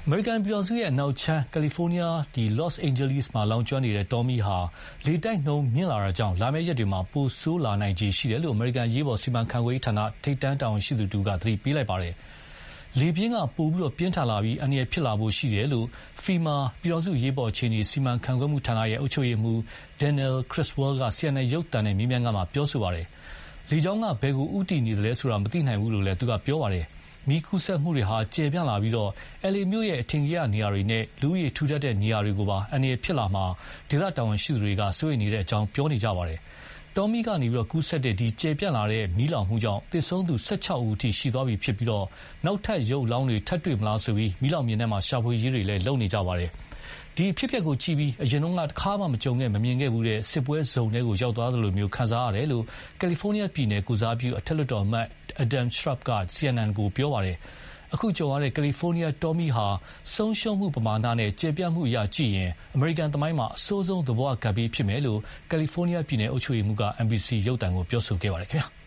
အမေရိကန်ပြည်ထောင်စုရဲ့အနောက်ခြမ်းကယ်လီဖိုးနီးယား Los Angeles မှာလောင်ကျွမ်းနေတဲ့တောမီးဟာလေတိုက်နှုန်းမြင့်လာတာကြောင့်လာမယ့်ရက်တွေမှာပိုဆိုးလာနိုင်ခြေရှိတယ်လို့အမေရိကန်အရေးပေါ်စီမံခန့်ခွဲရေးဌာနထိပ်တန်းတာဝန်ရှိသူတဦးကသတိပေးလိုက်ပါတယ်။လေပြင်းကပိုပြီးပြင်းထန်လာပြီးအန္တရာယ်ဖြစ်လာဖို့ရှိတယ်လို့ FEMA ပြည်ထောင်စုအရေးပေါ်အခြေအနေစီမံခန့်ခွဲမှုဌာနရဲ့အုပ်ချုပ်ရေးမှူး Daniel Criswell က CNN ရုပ်သံနဲ့မေးမြန်းခန်းမှာပြောဆိုပါတယ်။လေကြောင်းကဘယ်ကိုဦးတည်နေသလဲဆိုတာမသိနိုင်ဘူးလို့လည်းသူကပြောပါတယ်။မီးကူးစက်မှုတွေဟာကျယ်ပြန့်လာပြီး LA မြို့ရဲ့အထင်ကရနေရာတွေနဲ့လူဦးရေထူထပ်တဲ့နေရာတွေကိုပါအန္တရာယ်ဖြစ်လာမှာဒေသတာဝန်ရှိသူတွေကစိုးရိမ်နေတဲ့အကြောင်းပြောနေကြပါတယ်။တောမီးကနေကူးစက်တဲ့ဒီကျယ်ပြန့်လာတဲ့မီးလောင်မှုကြောင့်သေဆုံးသူ16ဦးအထိရှိသွားပြီဖြစ်ပြီးနောက်ထပ်ရုပ်အလောင်းတွေထပ်တွေ့မလားဆိုပြီးမီးလောင်ပြင်ထဲမှာရှာဖွေရေးတွေလည်းလုပ်နေကြပါတယ်။ဒီအဖြစ်အပျက်ကိုကြည့်ပြီးအရင်ကတခါမှမကြုံခဲ့မမြင်ခဲ့ဘူးတဲ့စစ်ပွဲဇုံထဲကိုရောက်သွားသလိုမျိုးခံစားရတယ်လို့ကယ်လီဖိုးနီးယားပြည်နယ်ကိုစားပြုအထက်လွှတ်တော်အမတ် Adam Schiff က CNN ကိုပြောပါတယ်။အခုကြုံရတဲ့ကယ်လီဖိုးနီးယားတောမီးဟာဆုံးရှုံးမှုပမာဏနဲ့ကျေပြန့်မှုအရကြည့်ရင်အမေရိကန်သမိုင်းမှာအဆိုးဆုံးသဘောကပ်ပြီးဖြစ်မယ်လို့ကယ်လီဖိုးနီးယားပြည်နယ်အုပ်ချုပ်ရေးမှူးက NBC ရုပ်သံကိုပြောဆိုခဲ့ပါတယ်ခင်ဗျာ။